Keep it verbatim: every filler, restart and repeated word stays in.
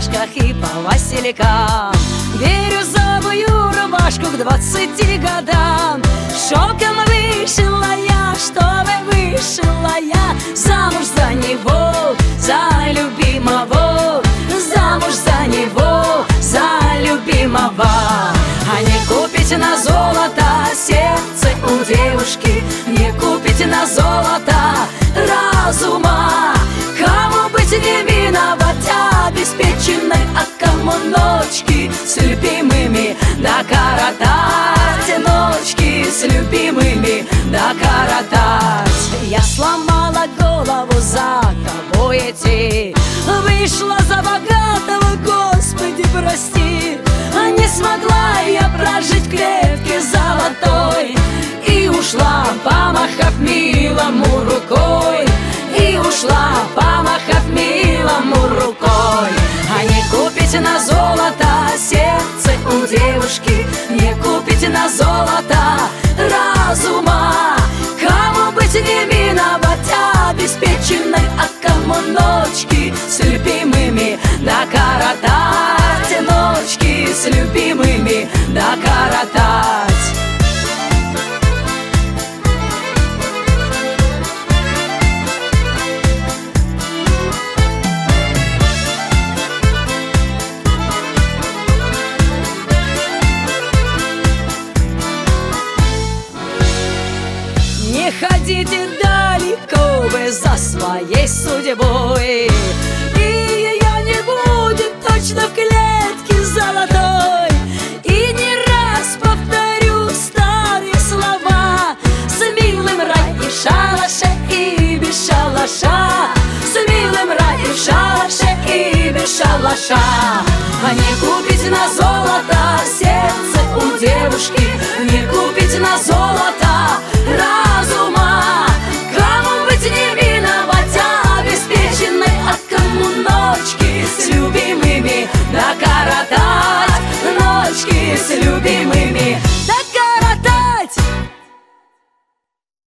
ромашках и по василькам. Бирюзовую рубашку к двадцати годам шелком вышила я, чтобы вышила я замуж за него, за любимого, замуж за него, за любимого. А не купите на золото сердце у девушки, не купите на золото разума. Кому быть не миновать обеспеченной, а кому ночки с любимыми докоротать, ночки с любимыми докоротать. Я сломала голову, за кого идти, вышла за богатого, Господи, прости. А не смогла я прожить в клетке золотой, и ушла, помахав милому рукой, и ушла, помахав милому рукой. А не купите на золото сердце у девушки, не купите на золото разума. Кому быть не миновать обеспеченной, а кому ночки с любимыми докоротать, ночки с любимыми докоротать. Не ходите далеко вы за своей судьбой, и ее не будет точно в клетке золотой. И не раз повторю старые слова: с милым рай и в шалаше, и без шалаша, с милым рай и в шалаше, и без шалаша. А не купите на золото сердце у девушки, не купите на золото